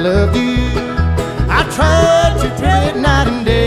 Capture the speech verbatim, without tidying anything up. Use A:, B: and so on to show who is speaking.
A: loved you. I tried to tell it night and day.